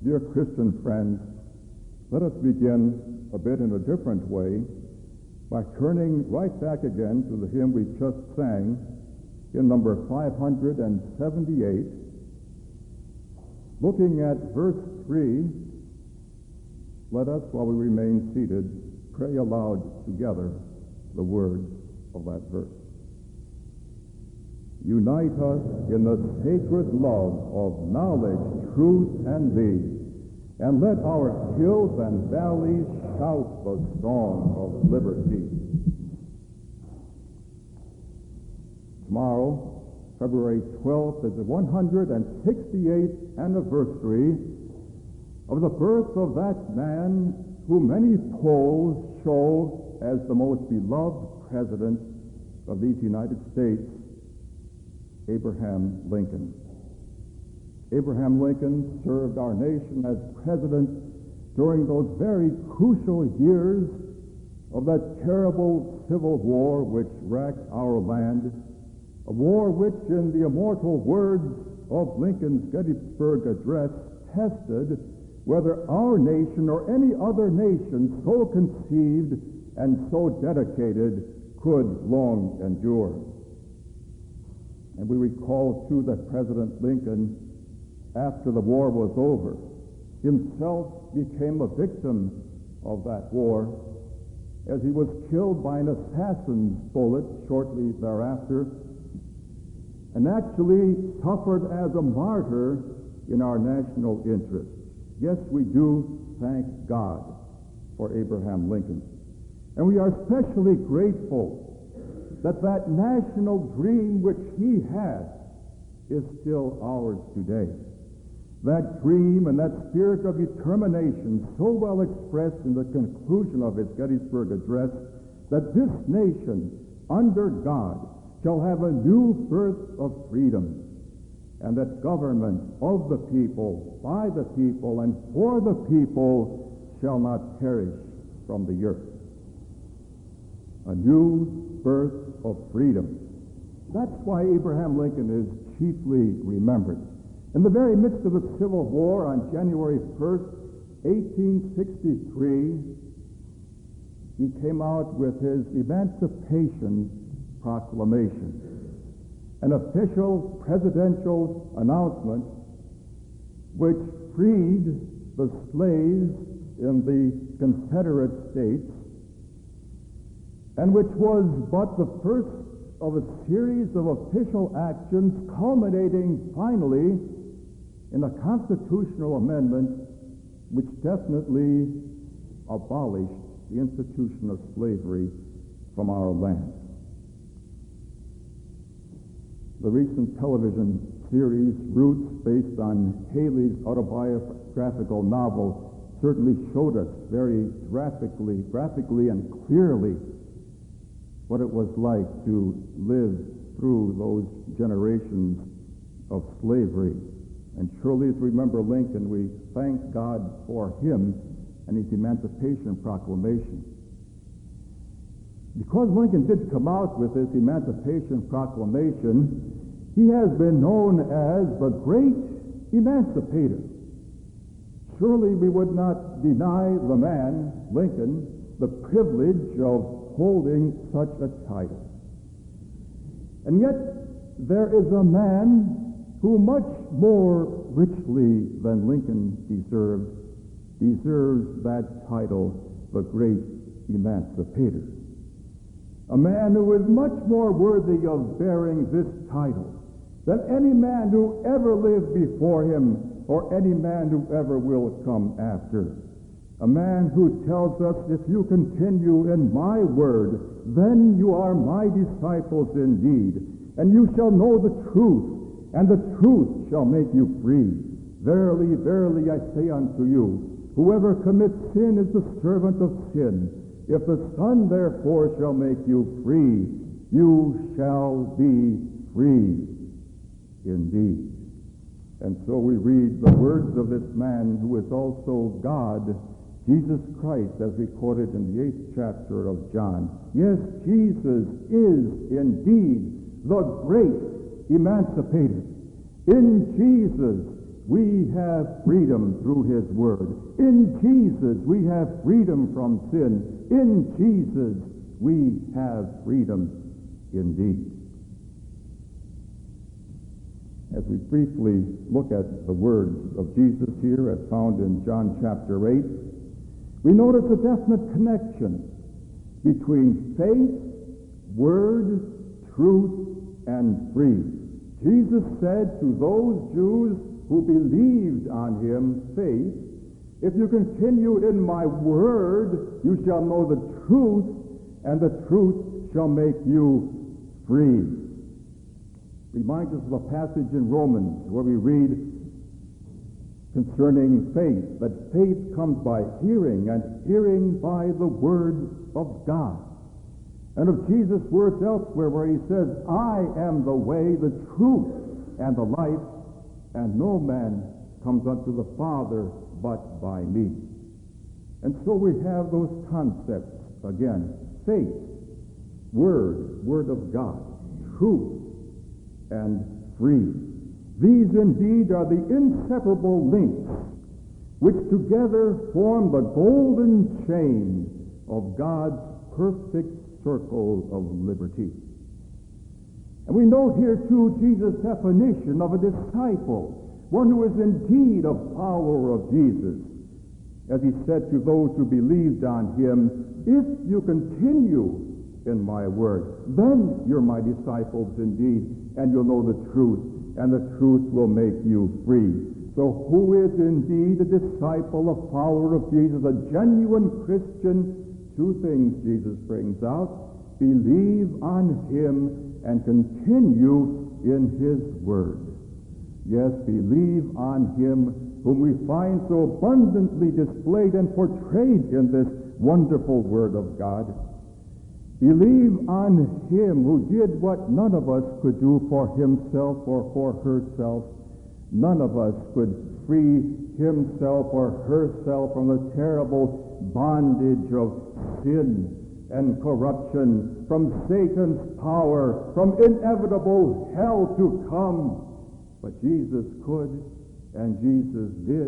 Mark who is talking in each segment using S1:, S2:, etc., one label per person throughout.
S1: Dear Christian friends, let us begin a bit in a different way by turning right back again to the hymn we just sang in number 578, looking at verse 3. Let us, while we remain seated, pray aloud together the words of that verse. Unite us in the sacred love of knowledge, truth, and thee, and let our hills and valleys shout the song of liberty. Tomorrow, February 12th, is the 168th anniversary of the birth of that man who many polls show as the most beloved president of these United States, Abraham Lincoln. Abraham Lincoln served our nation as president during those very crucial years of that terrible civil war which racked our land, a war which, in the immortal words of Lincoln's Gettysburg Address, tested whether our nation or any other nation so conceived and so dedicated could long endure. And we recall, too, that President Lincoln, after the war was over, himself became a victim of that war as he was killed by an assassin's bullet shortly thereafter, and actually suffered as a martyr in our national interest. Yes, we do thank God for Abraham Lincoln. And we are especially grateful that that national dream which he had is still ours today. That dream and that spirit of determination so well expressed in the conclusion of his Gettysburg Address, that this nation, under God, shall have a new birth of freedom, and that government of the people, by the people, and for the people shall not perish from the earth. A new birth of freedom. That's why Abraham Lincoln is chiefly remembered. In the very midst of the Civil War on January 1st, 1863, he came out with his Emancipation Proclamation, an official presidential announcement which freed the slaves in the Confederate States, and which was but the first of a series of official actions culminating finally in a constitutional amendment which definitely abolished the institution of slavery from our land. The recent television series Roots, based on Haley's autobiographical novel, certainly showed us very graphically and clearly what it was like to live through those generations of slavery. And surely, as we remember Lincoln, we thank God for him and his Emancipation Proclamation. Because Lincoln did come out with this Emancipation Proclamation, he has been known as the Great Emancipator. Surely we would not deny the man, Lincoln, the privilege of holding such a title. And yet, there is a man who much more richly than Lincoln deserves that title, the Great Emancipator. A man who is much more worthy of bearing this title than any man who ever lived before him or any man who ever will come after. A man who tells us, if you continue in my word, then you are my disciples indeed, and you shall know the truth, and the truth shall make you free. Verily, verily, I say unto you, whoever commits sin is the servant of sin. If the Son therefore shall make you free, you shall be free indeed. And so we read the words of this man who is also God, Jesus Christ, as recorded in the 8th chapter of John. Yes, Jesus is indeed the great emancipator. In Jesus, we have freedom through his word. In Jesus, we have freedom from sin. In Jesus, we have freedom indeed. As we briefly look at the words of Jesus here as found in John chapter 8, we notice a definite connection between faith, word, truth, and free. Jesus said to those Jews who believed on him, faith, if you continue in my word, you shall know the truth, and the truth shall make you free. Reminds us of a passage in Romans where we read concerning faith, that faith comes by hearing, and hearing by the word of God. And of Jesus' words elsewhere where he says, I am the way, the truth, and the life, and no man comes unto the Father but by me. And so we have those concepts again: faith, word of God, truth, and free. These indeed are the inseparable links which together form the golden chain of God's perfect circle of liberty. And we note here too Jesus' definition of a disciple, one who is indeed a follower of Jesus. As he said to those who believed on him, if you continue in my word, then you're my disciples indeed, and you'll know the truth, and the truth will make you free. So who is indeed a disciple, a follower of Jesus, a genuine Christian? Two things Jesus brings out: believe on him and continue in his word. Yes, believe on him whom we find so abundantly displayed and portrayed in this wonderful word of God. Believe on him who did what none of us could do for himself or for herself. None of us could free himself or herself from the terrible bondage of sin and corruption, from Satan's power, from inevitable hell to come. But Jesus could, and Jesus did.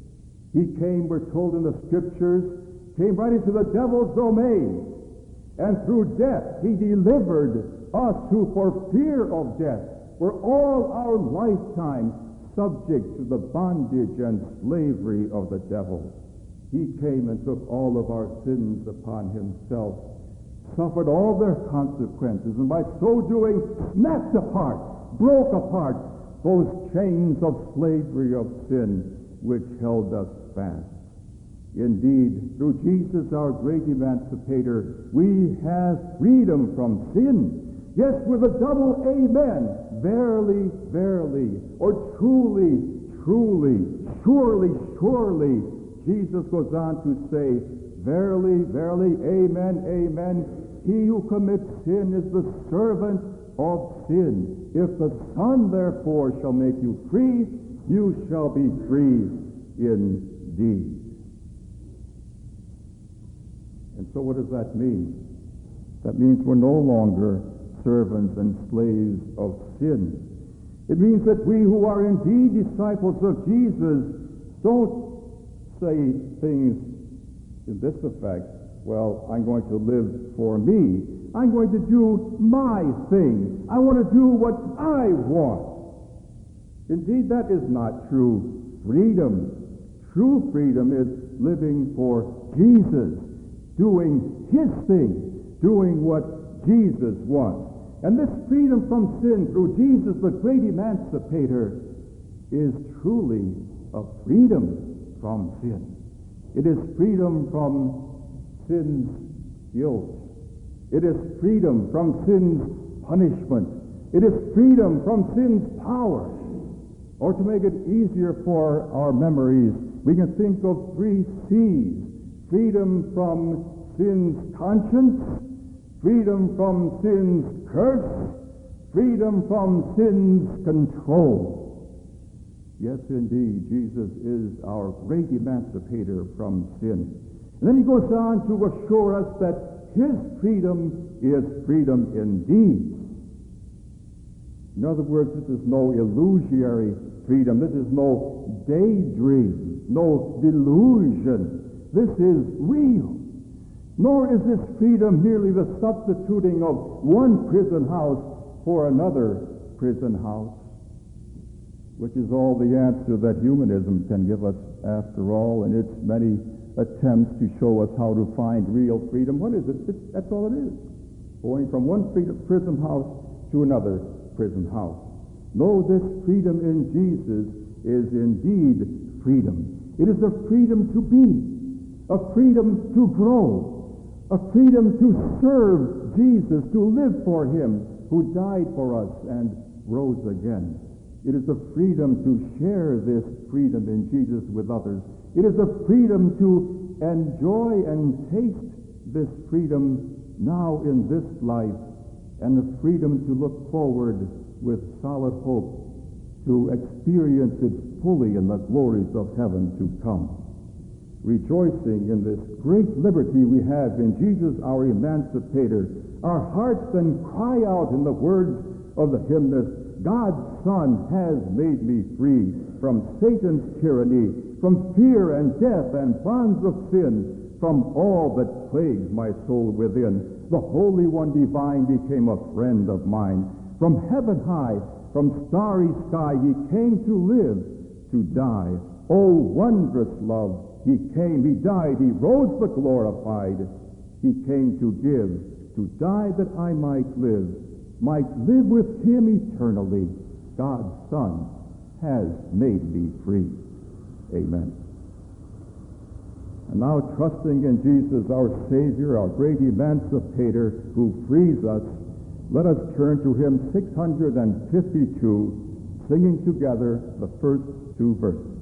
S1: He came, we're told in the scriptures, came right into the devil's domain. And through death, he delivered us who for fear of death were all our lifetime subject to the bondage and slavery of the devil. He came and took all of our sins upon himself, suffered all their consequences, and by so doing snapped apart, broke apart those chains of slavery of sin which held us fast. Indeed, through Jesus, our great emancipator, we have freedom from sin. Yes, with a double amen. Verily, verily, or truly, truly, surely, surely. Jesus goes on to say, verily, verily, amen, amen. He who commits sin is the servant of sin. If the Son, therefore, shall make you free, you shall be free indeed. And so what does that mean? That means we're no longer servants and slaves of sin. It means that we who are indeed disciples of Jesus don't say things in this effect: well, I'm going to live for me. I'm going to do my thing. I want to do what I want. Indeed, that is not true freedom. True freedom is living for Jesus, doing his thing, doing what Jesus wants. And this freedom from sin through Jesus, the great emancipator, is truly a freedom from sin. It is freedom from sin's guilt. It is freedom from sin's punishment. It is freedom from sin's power. Or to make it easier for our memories, we can think of 3 C's. Freedom from sin's conscience, freedom from sin's curse, freedom from sin's control. Yes, indeed, Jesus is our great emancipator from sin. And then he goes on to assure us that his freedom is freedom indeed. In other words, this is no illusory freedom. This is no daydream, no delusion. This is real. Nor is this freedom merely the substituting of one prison house for another prison house, which is all the answer that humanism can give us after all in its many attempts to show us how to find real freedom. What is it? That's all it is. Going from one prison house to another prison house. No, this freedom in Jesus is indeed freedom. It is a freedom to be, a freedom to grow, a freedom to serve Jesus, to live for him who died for us and rose again. It is a freedom to share this freedom in Jesus with others. It is a freedom to enjoy and taste this freedom now in this life, and a freedom to look forward with solid hope to experience it fully in the glories of heaven to come. Rejoicing in this great liberty we have in Jesus our emancipator, our hearts then cry out in the words of the hymnist, God's Son has made me free from Satan's tyranny, from fear and death and bonds of sin, from all that plagues my soul within. The Holy One divine became a friend of mine. From heaven high, from starry sky, he came to live, to die. Oh, wondrous love! He came, he died, he rose the glorified. He came to give, to die that I might live with him eternally. God's Son has made me free. Amen. And now, trusting in Jesus, our Savior, our great emancipator, who frees us, let us turn to hymn 652, singing together the first two verses.